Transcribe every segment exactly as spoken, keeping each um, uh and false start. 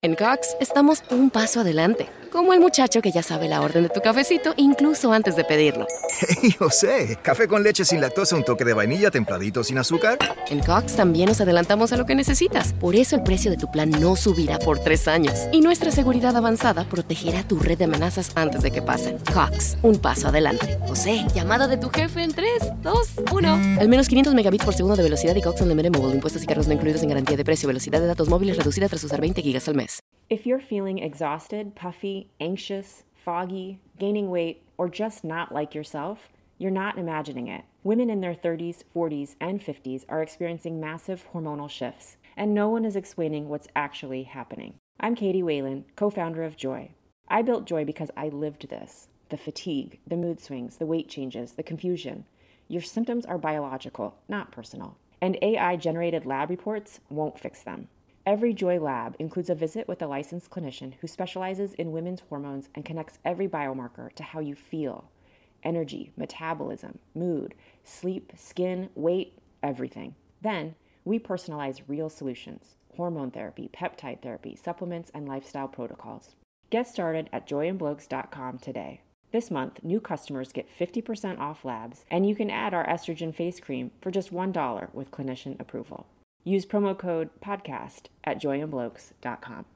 En Cox estamos un paso adelante, como el muchacho que ya sabe la orden de tu cafecito incluso antes de pedirlo. Hey, José, café con leche sin lactosa, un toque de vainilla, templadito sin azúcar. En Cox también nos adelantamos a lo que necesitas. Por eso el precio de tu plan no subirá por tres años. Y nuestra seguridad avanzada protegerá tu red de amenazas antes de que pasen. Cox, un paso adelante. José, llamada de tu jefe en tres, dos, uno. Al menos quinientos megabits por segundo de velocidad y Cox Unlimited Mobile. Impuestos y cargos no incluidos en garantía de precio. Velocidad de datos móviles reducida tras usar veinte gigas al mes. If you're feeling exhausted, puffy, anxious, foggy, gaining weight, or just not like yourself, you're not imagining it. Women in their thirties, forties, and fifties are experiencing massive hormonal shifts, and no one is explaining what's actually happening. I'm Katie Whalen, co-founder of Joy. I built Joy because I lived this. The fatigue, the mood swings, the weight changes, the confusion. Your symptoms are biological, not personal. And A I-generated lab reports won't fix them. Every Joy lab includes a visit with a licensed clinician who specializes in women's hormones and connects every biomarker to how you feel. Energy, metabolism, mood, sleep, skin, weight, everything. Then, we personalize real solutions: hormone therapy, peptide therapy, supplements, and lifestyle protocols. Get started at joy and blokes dot com today. This month, new customers get fifty percent off labs, and you can add our estrogen face cream for just one dollar with clinician approval. Use promo code podcast at joy and blokes dot com.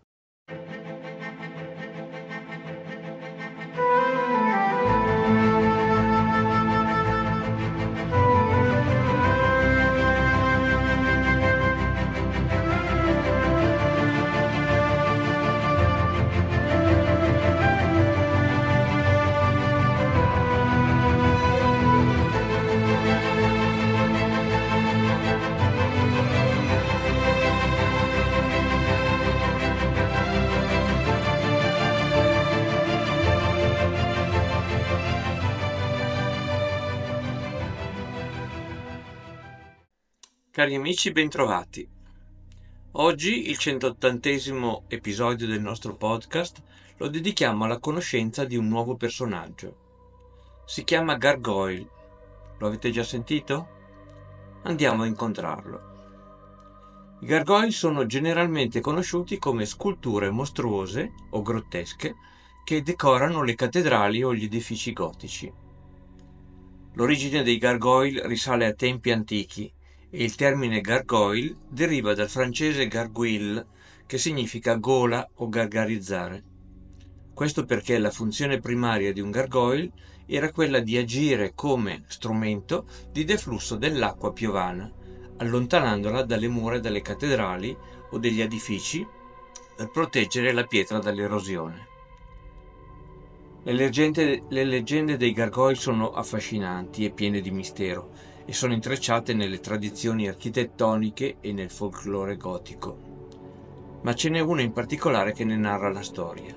Cari amici, bentrovati. Oggi, il centottantesimo episodio del nostro podcast, lo dedichiamo alla conoscenza di un nuovo personaggio. Si chiama Gargoyle. Lo avete già sentito? Andiamo a incontrarlo. I gargoyle sono generalmente conosciuti come sculture mostruose o grottesche che decorano le cattedrali o gli edifici gotici. L'origine dei gargoyle risale a tempi antichi e il termine gargoyle deriva dal francese gargouille, che significa gola o gargarizzare. Questo perché la funzione primaria di un gargoyle era quella di agire come strumento di deflusso dell'acqua piovana, allontanandola dalle mura delle cattedrali o degli edifici per proteggere la pietra dall'erosione. Le leggende, le leggende dei gargoyle sono affascinanti e piene di mistero e sono intrecciate nelle tradizioni architettoniche e nel folklore gotico. Ma ce n'è una in particolare che ne narra la storia.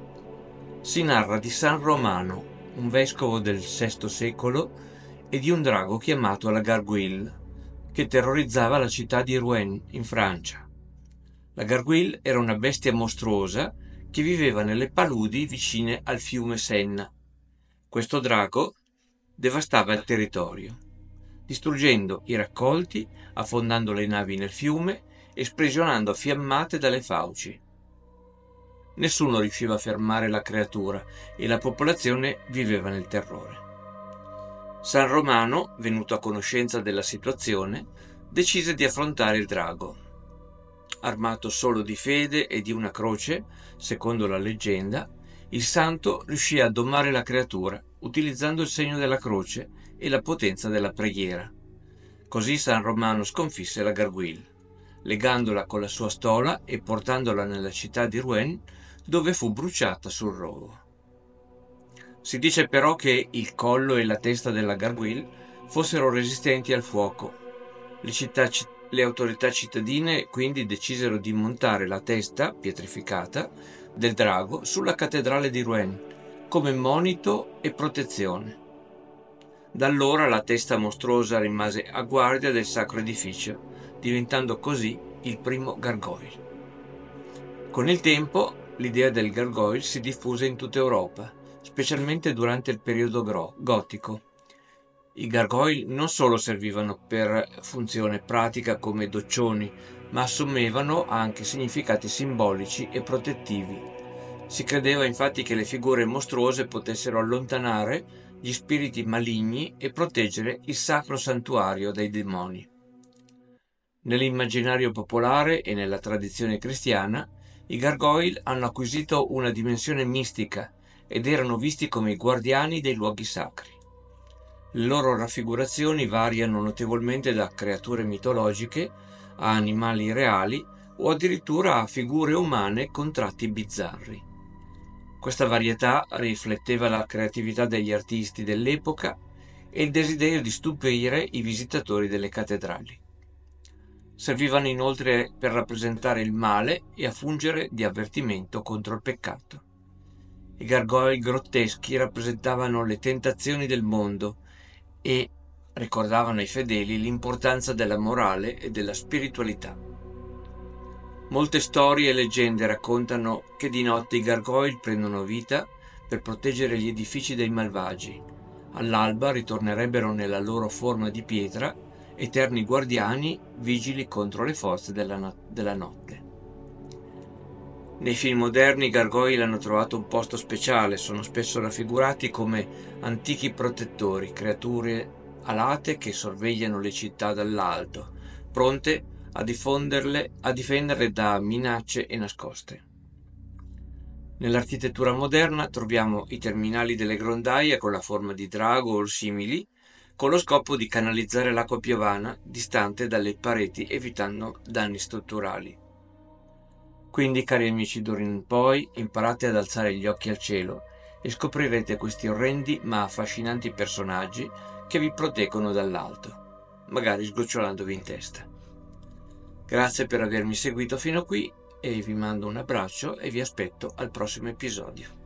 Si narra di San Romano, un vescovo del sesto secolo, e di un drago chiamato la Gargouille, che terrorizzava la città di Rouen, in Francia. La Gargouille era una bestia mostruosa che viveva nelle paludi vicine al fiume Senna. Questo drago devastava il territorio, distruggendo i raccolti, affondando le navi nel fiume e sprigionando fiammate dalle fauci. Nessuno riusciva a fermare la creatura e la popolazione viveva nel terrore. San Romano, venuto a conoscenza della situazione, decise di affrontare il drago. Armato solo di fede e di una croce, secondo la leggenda, il santo riuscì a domare la creatura utilizzando il segno della croce e la potenza della preghiera. Così San Romano sconfisse la Gargouille, legandola con la sua stola e portandola nella città di Rouen, dove fu bruciata sul rogo. Si dice però che il collo e la testa della Gargouille fossero resistenti al fuoco. Le, città, le autorità cittadine quindi decisero di montare la testa, pietrificata, del drago sulla cattedrale di Rouen, come monito e protezione. Da allora la testa mostruosa rimase a guardia del sacro edificio, diventando così il primo gargoyle. Con il tempo, l'idea del gargoyle si diffuse in tutta Europa, specialmente durante il periodo gotico. I gargoyle non solo servivano per funzione pratica come doccioni, ma assumevano anche significati simbolici e protettivi. Si credeva infatti che le figure mostruose potessero allontanare gli spiriti maligni e proteggere il sacro santuario dai demoni. Nell'immaginario popolare e nella tradizione cristiana, i gargoyle hanno acquisito una dimensione mistica ed erano visti come i guardiani dei luoghi sacri. Le loro raffigurazioni variano notevolmente da creature mitologiche a animali reali o addirittura a figure umane con tratti bizzarri. Questa varietà rifletteva la creatività degli artisti dell'epoca e il desiderio di stupire i visitatori delle cattedrali. Servivano inoltre per rappresentare il male e a fungere di avvertimento contro il peccato. I gargoyle grotteschi rappresentavano le tentazioni del mondo e ricordavano ai fedeli l'importanza della morale e della spiritualità. Molte storie e leggende raccontano che di notte i gargoyle prendono vita per proteggere gli edifici dai malvagi. All'alba ritornerebbero nella loro forma di pietra, eterni guardiani vigili contro le forze della, no- della notte. Nei film moderni i gargoyle hanno trovato un posto speciale, sono spesso raffigurati come antichi protettori, creature alate che sorvegliano le città dall'alto, pronte a diffonderle, a difenderle da minacce e nascoste. Nell'architettura moderna troviamo i terminali delle grondaie con la forma di drago o simili, con lo scopo di canalizzare l'acqua piovana distante dalle pareti, evitando danni strutturali. Quindi, cari amici, d'ora in poi imparate ad alzare gli occhi al cielo e scoprirete questi orrendi ma affascinanti personaggi che vi proteggono dall'alto, magari sgocciolandovi in testa. Grazie per avermi seguito fino a qui e vi mando un abbraccio e vi aspetto al prossimo episodio.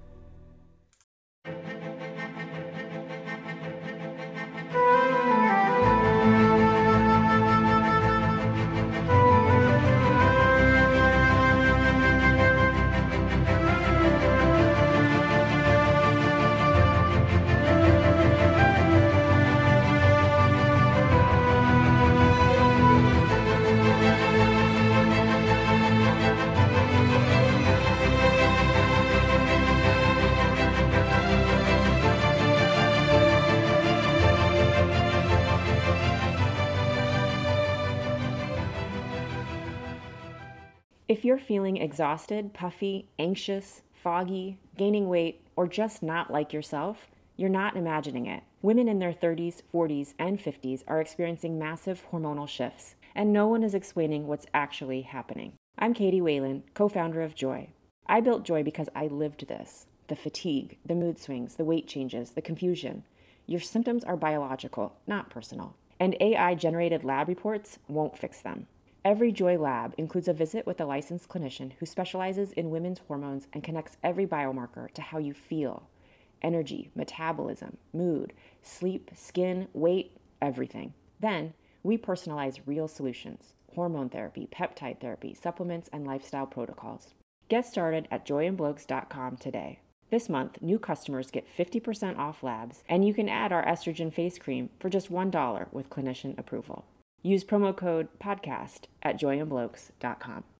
If you're feeling exhausted, puffy, anxious, foggy, gaining weight, or just not like yourself, you're not imagining it. Women in their thirties, forties, and fifties are experiencing massive hormonal shifts, and no one is explaining what's actually happening. I'm Katie Whalen, co-founder of Joy. I built Joy because I lived this. The fatigue, the mood swings, the weight changes, the confusion. Your symptoms are biological, not personal. And A I-generated lab reports won't fix them. Every Joy lab includes a visit with a licensed clinician who specializes in women's hormones and connects every biomarker to how you feel. Energy, metabolism, mood, sleep, skin, weight, everything. Then, we personalize real solutions: hormone therapy, peptide therapy, supplements, and lifestyle protocols. Get started at joy and blokes dot com today. This month, new customers get fifty percent off labs, and you can add our estrogen face cream for just one dollar with clinician approval. Use promo code PODCAST at joy and blokes dot com.